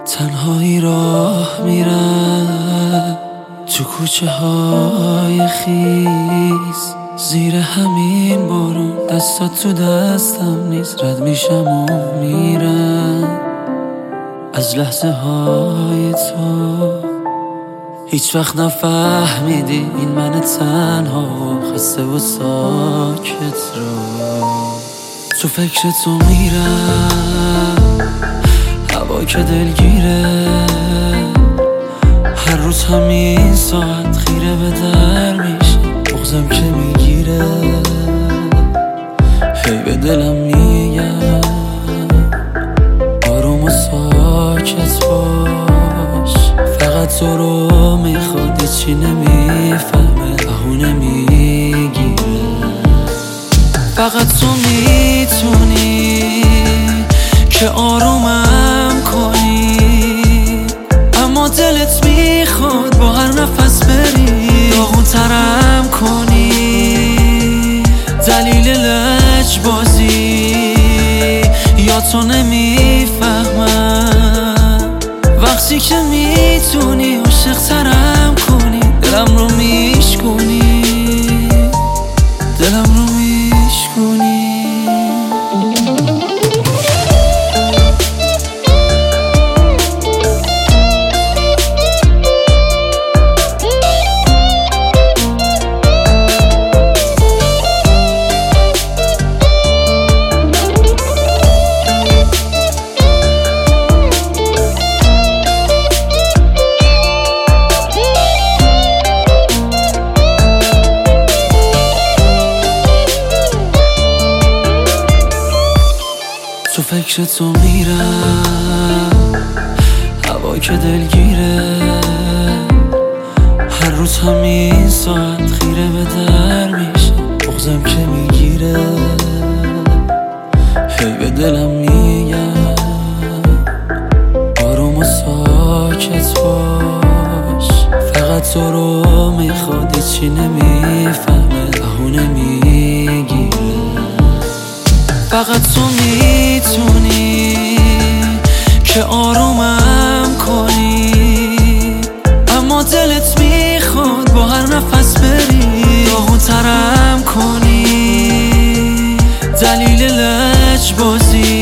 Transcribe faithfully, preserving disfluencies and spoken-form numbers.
تنهایی راه میرم تو کوچه های خیس، زیر همین بارون دستات تو دستم نیست. رد میشم و میرم از لحظه های تو. هیچ وقت نفهمیدی این من تنها و خسته و ساکت رو. تو فکر تو میرم، هوا که دلگیره، هر روز همین ساعت خیره به در میشم، بغضم که میگیره، هی به دلم میگم آروم و ساکت باش. فقط تو رو میخواد، هیچی نمیفهمه، بهونه میگیره. فقط تو میتونی که آرومم کنی، اما دلت میخواد با هر نفس بری داغون ترم کنی. دلیل لجبازی یا تو نمیفهمم، وقتی که میتونی عاشق ترم کنی، دلم رو میشکنی، دلم رو میشکنی. تو فکر تو میرم، هوا که دلگیره، هر روز همین ساعت خیره به در میشم، بغضم که میگیره، هی به دلم میگم آروم و ساکت باش. فقط تو رو میخواد، هیچی نمیفهمه، بهونه میگیره. فقط تو میتونی که آرومم کنی، اما دلت میخواد با هر نفس بری داغون ترم کنی. دلیل لجبازی